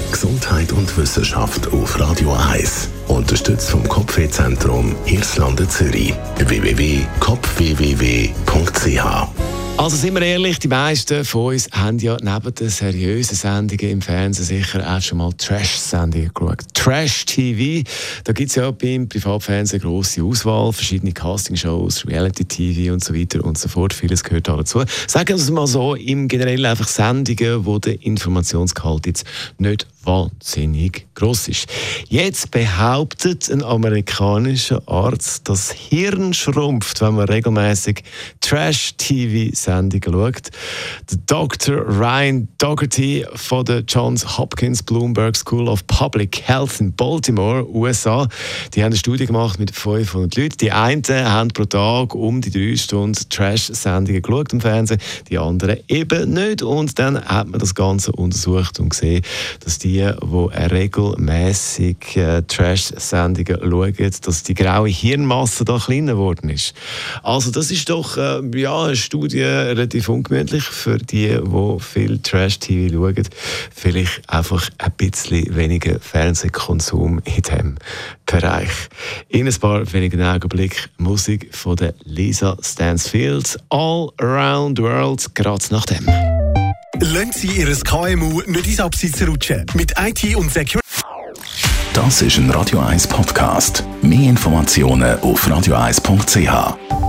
Gesundheit und Wissenschaft auf Radio 1. Unterstützt vom Kopfwehzentrum Irlande Zürich. www.kopfwww.ch. Also sind wir ehrlich, die meisten von uns haben ja neben den seriösen Sendungen im Fernsehen sicher auch schon mal Trash-Sendungen geschaut. Trash-TV, da gibt es ja beim Privatfernsehen eine grosse Auswahl, verschiedene Castingshows, Reality-TV und so weiter und so fort. Vieles gehört da dazu. Sagen wir es mal so, im Generell einfach Sendungen, wo der Informationsgehalt jetzt nicht wahnsinnig gross ist. Jetzt behauptet ein amerikanischer Arzt, das Hirn schrumpft, wenn man regelmäßig Trash-TV-Sendungen schaut. Der Dr. Ryan Dougherty von der Johns Hopkins Bloomberg School of Public Health in Baltimore, USA, die haben eine Studie gemacht mit 500 Leuten. Die einen haben pro Tag um die 3 Stunden Trash-Sendungen geschaut im Fernsehen, die anderen eben nicht. Und dann hat man das Ganze untersucht und gesehen, dass die regelmäßig Trash-Sendungen schauen, dass die graue Hirnmasse da kleiner geworden ist. Also das ist doch eine Studie relativ ungemütlich für die viel Trash-TV schauen. Vielleicht einfach ein bisschen weniger Fernsehkonsum in diesem Bereich. In ein paar wenigen Augenblicken Musik von der Lisa Stansfield. All Around the World, gerade nach dem. Lassen Sie Ihr KMU nicht ins Abseits rutschen. Mit IT und Security. Das ist ein Radio 1 Podcast. Mehr Informationen auf radio1.ch.